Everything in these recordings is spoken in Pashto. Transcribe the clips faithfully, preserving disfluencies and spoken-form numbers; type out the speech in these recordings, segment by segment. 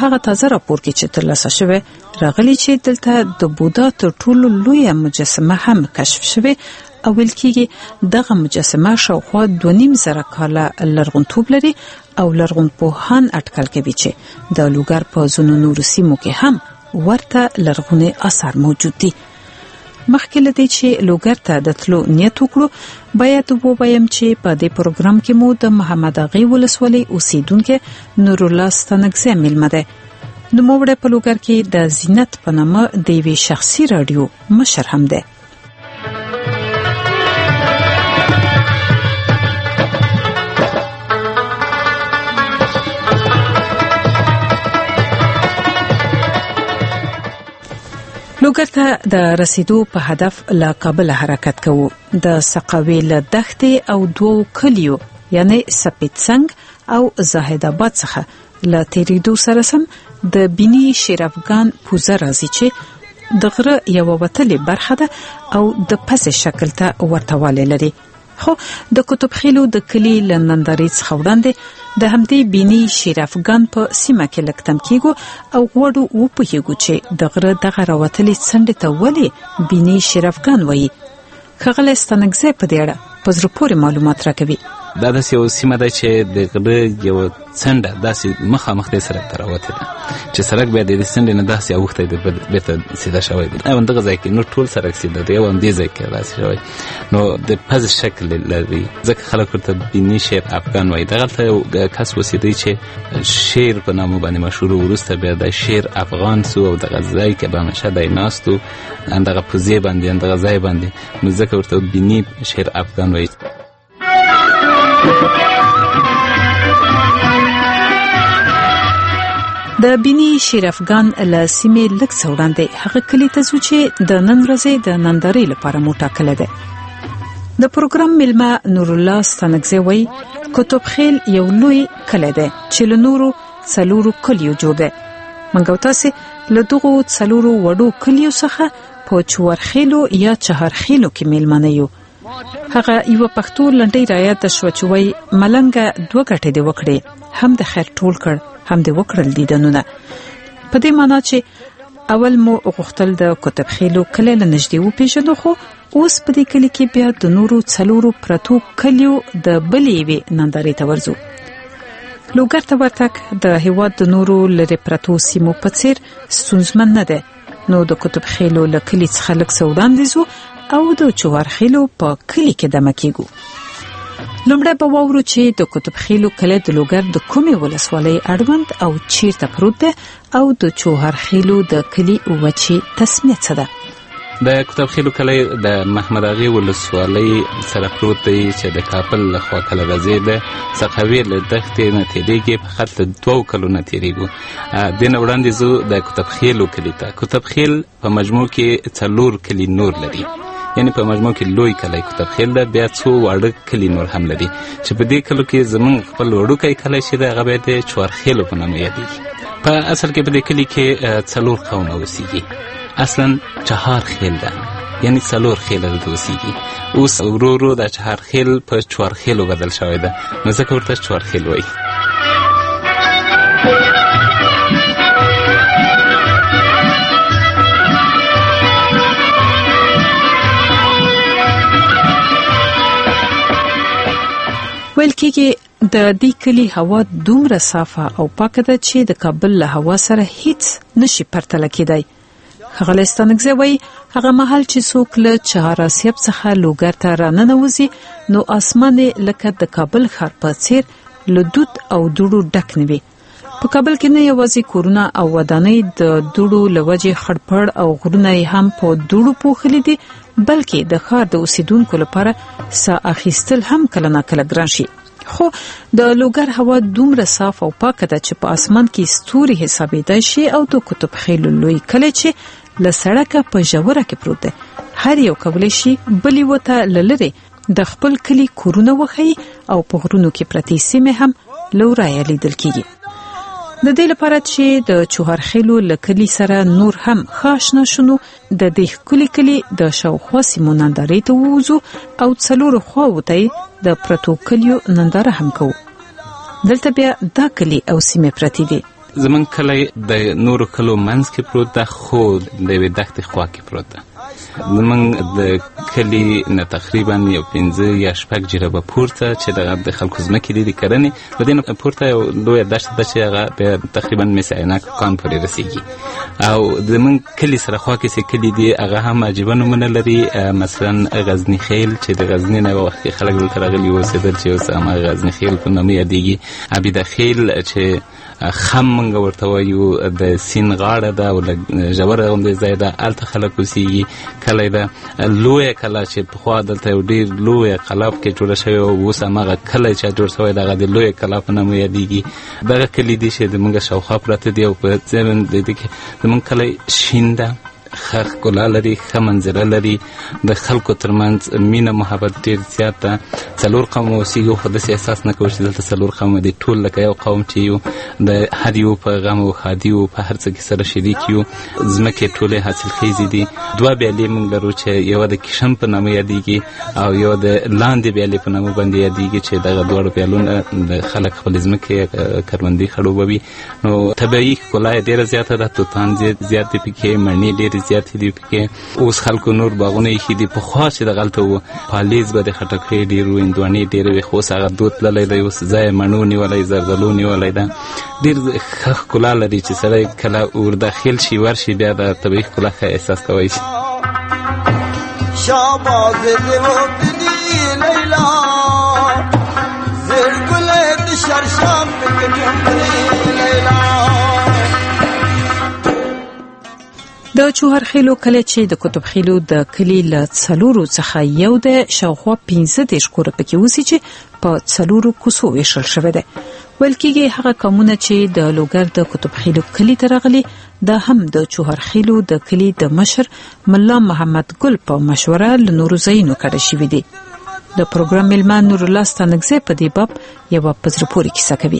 هغه تازه راپور کې چې ترلاسه شوی راغلی چې دلته د بودا تر ټولو لویه مجسمه هم کشف شوه او ویل کېږي دغه مجسمه شاوخوا دوه نیم زره کاله لرغونتوب لري او لرغونپوهان اټکل کوي چې د لوګر په ځینو نورو سیمو کې هم ورته لرغوني آثار موجود دي. مخکې له دې چې لوګر ته د تلو نیت وکړو باید ووایم چې په دې پروګرام کې مو د محمد اغې ولسوالۍ اوسیدونکو نور الله ستانکزی مېلمه ده. نوموړی په لوګر کې د زینت په نامه د یوې شخصي رادیو مشر هم ده. لوګر ته د رسیدو په هدف له کابل حرکت کوو. د سقاوي له دښتې او دوو کلیو یعنی سپیتسنګ او زاهد آباد څخه له تیریدو سره سم د بینی شیرافغان پوزه راځي چې د غره یو وتلې برخه ده او د پسې شکل ته ورتواله لري. خو د کتب خیلو د کلی لندنداري څخه وړاندې د همدې بینی شیرافغان په سیمه کې لکتم کېږو او غوړو و په یګو چې د غره دغه راوتلې څنډه ته ولې بینی شیرافغان وایي. خغله ستانکزی په دې اړه په زړه پورې معلومات راکوي. دا د یو سیمه ده چې د غره یو څنډه داسې مخامخ د سړک ته راوته ده چې سړک بیا د دې څنډې نه داسې اوخته ده بیرته سیده شوی دی او دغه ځای کې نو ټول سړک سیده دی او دې ځای کې داسې شوی نو د پز شکل لري ځکه خلک ورته بینی شیر افغان وایي. دغه ته کس وسیدي چې شیر په نامه باندې مشهور ورسته بیا د شیر افغان سو او دغه ځای کې به مشه دای ناستو اندغه پوزې باندې اندغه ځای باندې نو ځکه ورته بینی شیر افغان وایي. د بینی شیرافغان له سیمې لږ څه وړاندې هغه کلی ته ځو چې د نن ورځې د نندارې لپاره مو ټاکلی دی. د پروګرام مېلمه نور الله ستانکزی وایي کتب خیل یو لوی کلی دی چې له نورو څلورو کلیو جوړ دی. موږ او تاسې له دغو څلورو وړو کلیو څخه په چوارخیلو یا چهارخیلو کې مېلمانه یو. هغه یو پښتو لنډۍ رایاد شو چې وایي ملنګه دوه ګټې دې وکړې هم د خیر ټول کړ هم دې وکړل دیدنونه. په دې معنی چې اول مو غوښتل د کتب خیلو کلی له نږدې وپېژنو خو اوس په دې کلي کې بیا د نورو څلورو پرتو کلیو د بلې یوې نندارې ته ورځو. لوګر ته ورتګ د هېواد د نورو لرې پرتو سیمو په څېر ستونزمن نه دی. نو د کتب خیلو له کلي څخه لږ څه وړاندې ځو او د چوارخیلو په کلی کې دمه کېږو. لومړی به واورو چې د کتب خیلو کلی د لوګر د کومې ولسوالۍ اړوند او چیرته پروت دی او د چوارخیلو د کلی وچې تسمیه څه ده. د کتب خیلو کلی د محمد اغې ولسوالۍ سره پروت دی چې د کابل له خوا کله راځي د سقاوي له دښتې نه تېرېږي په خط له دوو کلو نه تېرېږو. دې نه وړاندې ځو د کتب خیلو کلي ته. کتب خیل په مجموع کې څلور کلي نور لري یعنی په مجموع کې لوی کلی کتب خیل ده بیا څو واړه کلي نور هم لري چې په دې کلو کې زمونږ خپل وړوکی کلی چې دی هغه بیا د چوارخیلو په نامه یادېږي. په اصل کې په دې کلي کې څلور قومه اوسېږي. اصلا چهار خیل ده یعنی څلور خیل دلته اوسېږي. اوس ورو ورو دا چهار خیل په چوارخیلو بدل شوی ده نو ځکه ورته چوارخیل وایي. ویل کېږي د دې کلي هوا دومره صافه او پاکه ده چې د کابل له هوا سره هیڅ نشي پرتله کېدی. خغله ستانکزی وایي هغه مهال چې څوک له چهاراسیاب څخه لوګر ته راننوځي نو اسمان لکه د کابل ښار په څېر له دود او دوړو ډک نه وي. په کابل کې نه یوازې کورونه او ودانۍ د دوړو له وجې خړپړ او غرونه هم په دوړو پوښلي دي بلکې د ښار د اوسیدونکو لپاره ساه اخیستل هم کله ناکله ګران شي. خو د لوګر هوا دومره صاف او پاکه ده چې په اسمان کې ستوري حسابېدای شي او د کتب خیلو لوی کلی چې له سړکه په ژوره کې پروت دی هر یو کولی شي بلې وته له لرې د خپل کلي کورونه وښیي او په غرونو کې پرتې سیمې هم له ورایه لیدل کېږي. د دې لپاره چې د چوارخیلو له کلي سره نور هم ښه اشنا شونو د دې ښکلي کلي د شاوخوا سیمو نندارې ته ووځو او څلورو خواوو ته د پرتو کلیو ننداره هم کوو. دلته بیا دا کلي او سیمې پرتې دي زمون کلی د نورو کلو منځ کې پروت ده، خو د یوې دښتې خوا کې پروت ده. زمون د کلی نه تقریبا یو پنځه یا شپږ جرابه پورته چې د خلکو ځمکې دي د کرنې، له دې نه پورته یو لویه دښته ده چې هغه تقریبا مس عینک کان پورې رسیږي. او زمون کلی سره خوا کې چې کلی دي هغه هم عجیبه نومونه لري، مثلا غزنی خیل چې د غزنی نه وخت کې خلک دلته راغلي اوسېدل چې اوس هم غزنی خیل په نامه یادېږي. عبیده خیل چې خم منګه ورته وایو د سین غاړه ده او ژوره غوندې ځای ده، هلته خلک اوسېږي. کلی ده لویه کلا چې پخوا دلته یو ډېر لویه قلعه پکې جوړه شوې وه، اوس هماغه کلی چې جوړ شوی د هغه د لویه کلا په نامه یادېږي. دغه کلي دي چې زموږ شاوخوا پراته دي او په ضمن د دې کې زموږ کلی شین ده، ښه ښکلا لري، ښه منظره لري، د خلکو ترمنځ مینه محبت ډېر زیات ده. څلور قومه اوسېږي، خو داسې احساس نه کوو چې دلته څلور قومه دي، ټول لکه یو قوم چې یو د هر یو په غم او ښادي او په هر څه کې سره شریک یو. ځمکې ټولې حاصلخیزې دي. دوه بیالې موږ لرو چې یوه د کشم په نامه یادېږي او یوه د لاندې بیالې په نامه باندې یادېږي چې دغه دواړه بیالونه د خلک خپلې ځمکې کروندې خړوبوي. نو طبیعي ښکلا یې ډېره زیاته ده، توتان زیات دي پکې، مڼې ډېرې زیاتې دي پکې. اوس خلکو نور باغونه ایښي دي، پخوا چې دغلته وو پالیز به د خټکۍ ډېر وو، هندواڼې ډېرې وې، خو اوس هغه دود تللی دی، اوس ځای مڼو نیولی، زردالو نیولی ده. ډېر ښه ښکلا لري چې سړی کله ورداخل شي ورشي بیا د طبیعي ښکلا ښه احساس کوی شي. شاباز دې وکړي لیلا زړ ګلې د شرشام پکې جوړې لیلا. د چوهر خیلو کلی چې د کتب خیلو د کلی له څلورو څخه یو د شاوخوا پنځه دېرش کوره پکې اوسي چې په څلورو کوڅو ویشل شوی دی. ویل کېږي هغه قومونه چې د لوګر د کتب خیلو کلي ته راغلي دا هم د چوهر خیلو د کلي د مشر ملا محمد ګل په مشوره له نورو ځایونو کډه شوي دي. د پروګرام میلمه نور الله ستانکزی په دې باب یوه په زړه پورې کیسه کوي.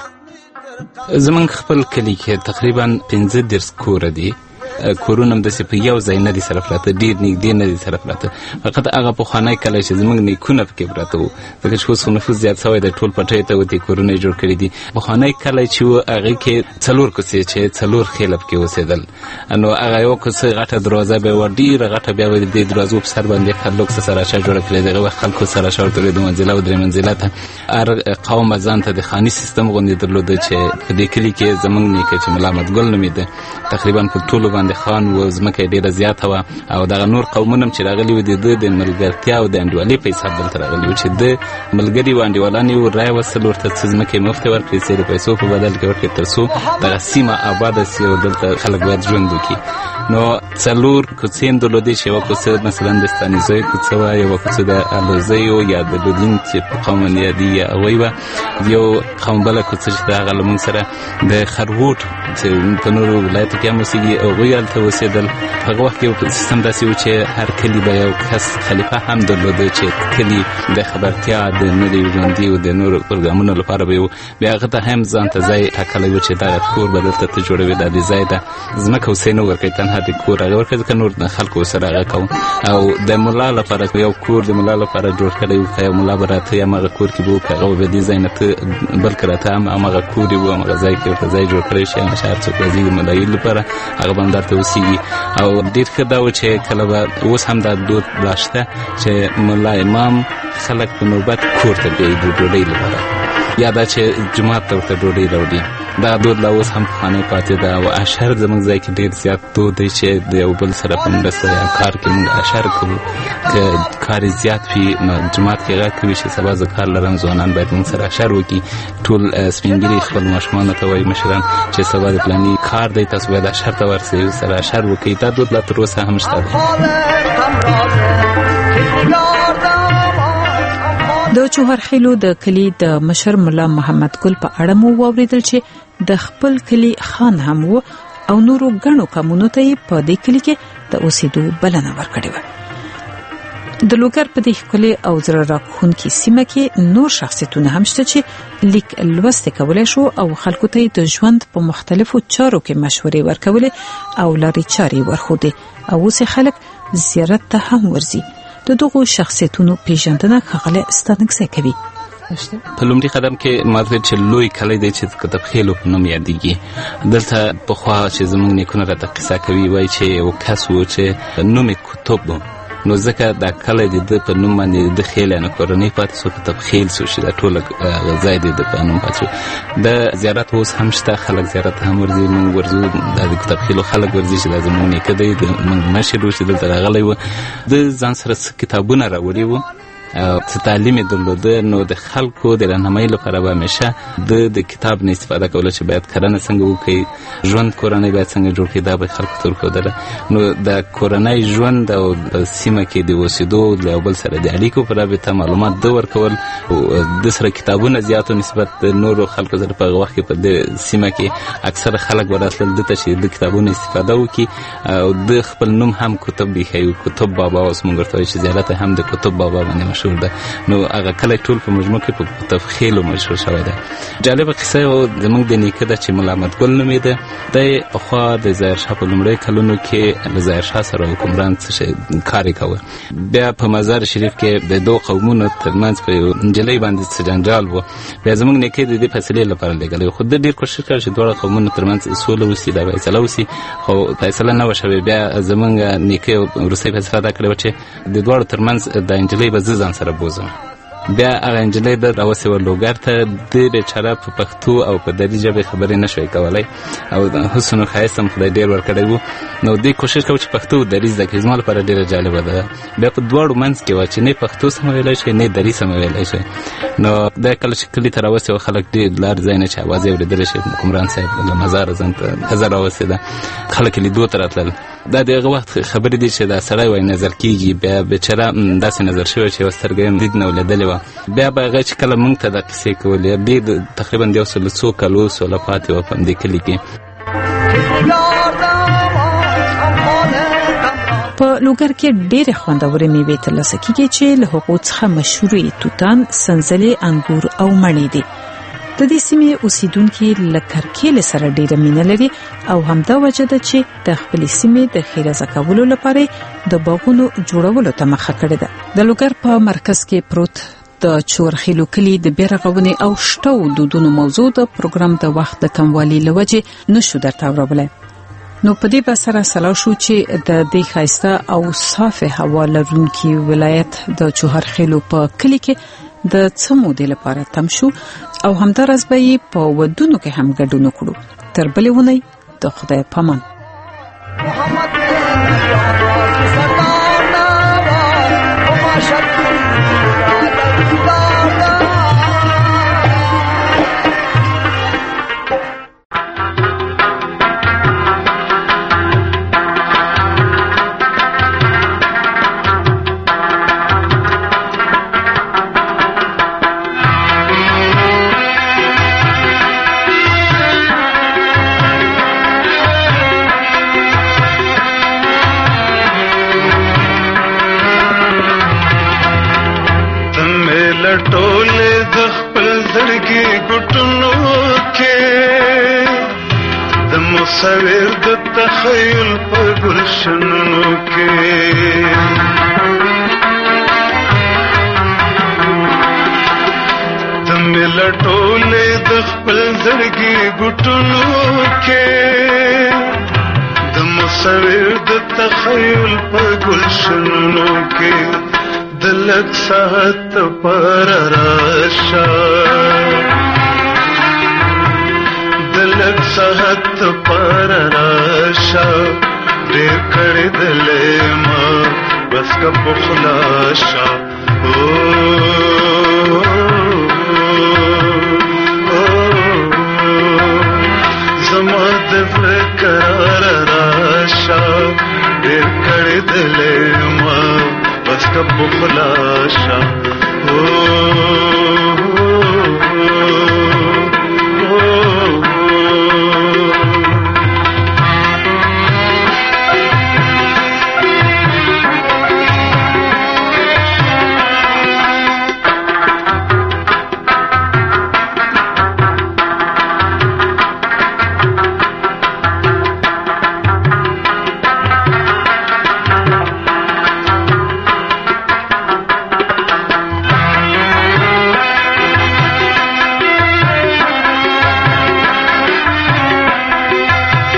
زمونږ خپل کلي کې تقریبا پنځه دېرش کوره دي. کورونه هم داسې په یو ځای نه دي سره پراته، ډېر نږدې نه دي سره پراته. فقط هغه پخوانی کلی چې زموږ نیکونه پکې پراته وو، ځکه چې اوس خو نفوس زیات شوی دی، ټول پټیو ته ودې کورونه یې جوړ کړي دي. پخوانی کلی چې و هغې کې څلور کوڅې چې څلور خیله پکې اوسېدل. نو هغه یوه کوڅه غټه دروازه به یې وه، ډېره غټه، بیا به د دې دروازو په سر باندې خرلوکسه سراچه جوړه کړې. د هغه وخت خلکو سراچه ورته ویل، دوه منزله او درې منزله ته. هر قوم به ځان ته د خاني سیستم غوندې درلوده چې په دې کلي کې زموږ نیکه چې ملا احمد ګل نومېده تقریبا په ټولو باندې خان و، ځمکه یې ډېره زیاته وه. او دغه نور قومونه هم چې راغلي وو د ده د ملګرتیا او د انډیوالۍ په حساب دلته راغلي وو چې ده ملګري و انډیوالان یې رایه وستل ورته څه ځمکه یې مفتې ورکړي، څه د پیسو په بدل کې ورکړي، تر څو دغه سیمه آباده سي او دلته خلک باید ژوند وکړي. نو څلور کوڅې یې درلودې چې یوه کوڅه مثلا د ستانیزیو کوڅه وه، یوه کوڅه د الوزیو یا د لودین چې په قوم باندې یادېږي هغوی وه، یو قوم بله کوڅه چې د هغه له موږ سره د خروټ چې په نورو ولایتو کې هم اوسېږي هغوی هلته اوسېدل. په هغه وخت کې یو سیستم داسې و چې هر کلي به یو کس خلیفه هم درلوده چې کلي د خبرتیا د نورې ژوندي او د نورو پروګرامونو لپاره به یو بیا هغه ته هم ځان ته ځای ټاکلی و چې دغه کور به دلته ته جوړوي، دا د ځای ده ځمکه اوسۍ نه ورکوي، تنها د کور هغه ورکوي، ځکه نور خلکو سره هغه کوو. او د ملا لپاره یو کور د ملا لپاره جوړ کړی و، که یو ملا به راته هماغه کور کې به و، که هغه به دې ځای نه ته بلکې راته هم هماغه کور یې و، هماغه ځای کې ورته ځای جوړ کړی شي، هغه هر څوک راځي د ملایي لپاره هغه به هم دلته اوسېږي. او ډېر ښه دا و چې کله به اوس هم دا دود لا شته چې ملا امام خلک په نوبت کور ته بیایي د ډوډۍ لپاره، یا دا چې جومات ته ورته ډوډۍ راوړي. دا دود لا اوس هم پخوانی پاتې ده. او اشر زموږ ځای کې ډېر زیات دود دی چې د یو بل سره په مرسته یا کار کې موږ اشر کوو. که کار زیات وي نو جومات کې غږ کوي چې سبا زه کار لرم، ځوانان باید موږ سره اشر وکړي. ټول سپین ږیري خپل ماشومانو ته وایي مشران چې سبا د فلاني کار دی، تاسو باید اشر ته ورسئ، سره اشر وکړئ. دا دود لا تر اوسه هم شته دی. د چوهر خیلو د کلی د مشر ملا محمد ګل په اړه مو واوریدل چې د خپل کلی خان هم و او نورو غنو قومونو ته په دې کلی کې د اوسېدو بلنه ورکړې و. د لوګر په دې کلی او زړه راکونکي سیمه کې نور شخصیتونه هم شته چې لیک لوست کولای شو او خلکو ته د ژوند په مختلفو چارو کې مشورې ورکولې او لارې چارې ورښودې او اوس خلک زیارت ته هم ورځي. د دغو شخصیتونو پیژندنه ښاغلی ستانکزی کوي. نشته. په لومړي قدم کې ماته چې لوی کلی دی چې کتاب خېلو په نوم یادېږي. دلته پخوا چې زموږ نیکونه راته قصه کوي وایي چې یو کس و چې نوم یې کتب و، نو ځکه دا کلی د ده په نوم باندې د خېل یعنې کورنۍ پاتې سو، کتاب خېل سو چې دا ټوله ځای دی د په نوم پاتې شو. د زیارت اوس هم شته، خلک زیارت هم ورځي، موږ ورځو. دا د کتاب خېلو خلک ورځي چې دا زموږ نیکه دی، موږ مشر و چې دلته راغلی و. د ځان سره څه کتابونه راوړي وو او څه تعلیم یې درلوده، نو د خلکو د رهنمایي لپاره به همیشه د د کتاب نه استفاده کوله چې باید کرنه څنګه وکړي، ژوند کورنۍ باید څنګه جوړ کړي، دا به خلکو ته ورښودله. نو د کورنۍ ژوند او په سیمه کې د اوسېدو د یو بل سره د اړیکو په رابطه معلومات ده ورکول، او د سره کتابونه زیاتو نسبت د نورو خلکو سره په هغه وخت کې په دې سیمه کې اکثره خلک به راتلل دته چې د کتابونو استفاده وکړي. او د خپل نوم هم کتب ایښی و، کتب بابا اوس موږ ورته وایو چې زیارت هم د کتب بابا باندې مشهور ده. نو هغه کلی ټول په مجموع کې په کتاب خېلو مشهور شوی دی. جالبه قصه یو زموږ د نیکه ده چې ملا احمد ګل نومېده. دی پخوا د ظاهرشاه په لومړیو کلونو کې له ظاهرشاه سره حکمران څه شی کار یې کوه. بیا په مزار شریف کې د دوه قومونو ترمنځ په یو نجلۍ باندې څه جنجال و. بیا زموږ نیکه د دې فیصلې لپاره لېږلی، خو ده ډېر کوشش کړی چې دواړه قومونو ترمنځ سوله وسي، دا فیصله وسي، خو فیصله نه وه شوې. بیا زموږ نیکه وروستۍ فیصله دا کړې وه چې د دواړو ترمنځ د نجلۍ به زه ځان سره بوزم. بیا هغه نجلۍ ده راوسې وه لوګر ته. د بیچاره په پښتو او په دري ژبې خبرې نه شوی کولی، او د حسن و ښایست هم خدای ډېر ورکړی و. نو دوی کوشش کوي چې پښتو او دري زده کړي. زما لپاره ډېره جالبه ده. بیا په دواړو منځ کې وه چې نه پښتو سمه ویلی شي نه دري سمه ویلی شي. نو دا کله چې کلي ته راوسې وه خلک ډېر لار ځای نه چې اواز یې اورېدلی شي، حکمران صاحب له مزاره ځان ته ښځه راوسېده، خلک یې لیدو ته راتلل. دا د هغه وخت خبرې دي چې دا سړی وایي نظر کېږي. بیا بیچاره داسې نظر شوی چې یوه سترګه یې لید نه ولیدلې وه. بیا به هغه چې کله موږ ته دا قصې کولې، ډېر تقریبا د یو سل څو کالو سوله پاتې وه په همدې کلي کې. په لوګر کې ډېرې خوندورې میوې ترلاسه کېږي چې له هغو څخه مشهورې توتان، سنځلې، انګور او مڼې دي. د دې سیمې اوسیدونکي له کرکیلې سره ډېره مینه لري او همدا وجه ده چې د خپلې سیمې د ښېرازه کولو لپاره د باغونو جوړولو ته مخه کړې ده. د لوګر په مرکز کې پروت د چورخیلو کلي د بیا رغونې او شته دودونو موضوع د پروګرام د وخت د کموالي له وجې نشو درته اورولای. نو په دې بسره سلام شو چې د دې ښایسته او صافه هوا لرونکي ولایت د چورخیلو په کلي کې د څه مودې لپاره تم شو او همدارس به یې په ودونو کې هم ګډون وکړو. تر بلې ونې د خدای پامان. مصور د تخیل په ګلشنو کې تم لټولې د خپل زړګي ګټونو کې د مصور د تخیل په ګلشنو کې د لږ ساعت پر راشه دلک ساعت پر راشه ډېر کړې دلې ما بس کا پخلاشه او زما د فکر راشه ډېر کړې دلې ما بس کا پخلاشه او